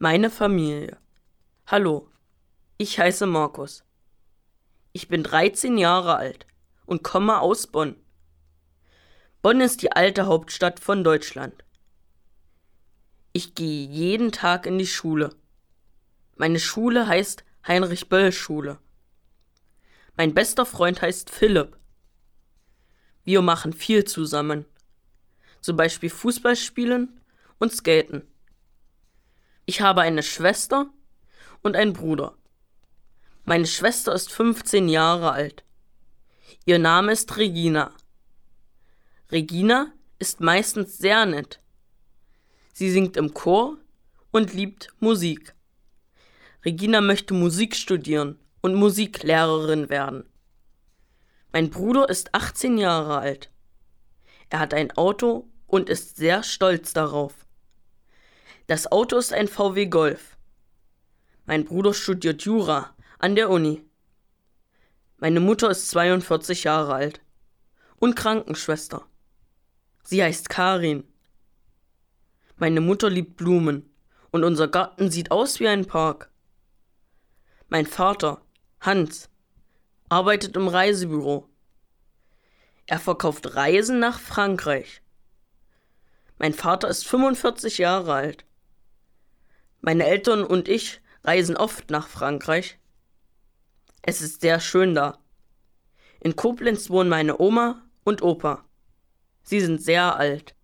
Meine Familie. Hallo, ich heiße Markus. Ich bin 13 Jahre alt und komme aus Bonn. Bonn ist die alte Hauptstadt von Deutschland. Ich gehe jeden Tag in die Schule. Meine Schule heißt Heinrich-Böll-Schule. Mein bester Freund heißt Philipp. Wir machen viel zusammen. Zum Beispiel Fußball spielen und skaten. Ich habe eine Schwester und einen Bruder. Meine Schwester ist 15 Jahre alt. Ihr Name ist Regina. Regina ist meistens sehr nett. Sie singt im Chor und liebt Musik. Regina möchte Musik studieren und Musiklehrerin werden. Mein Bruder ist 18 Jahre alt. Er hat ein Auto und ist sehr stolz darauf. Das Auto ist ein VW Golf. Mein Bruder studiert Jura an der Uni. Meine Mutter ist 42 Jahre alt und Krankenschwester. Sie heißt Karin. Meine Mutter liebt Blumen und unser Garten sieht aus wie ein Park. Mein Vater, Hans, arbeitet im Reisebüro. Er verkauft Reisen nach Frankreich. Mein Vater ist 45 Jahre alt. Meine Eltern und ich reisen oft nach Frankreich. Es ist sehr schön da. In Koblenz wohnen meine Oma und Opa. Sie sind sehr alt.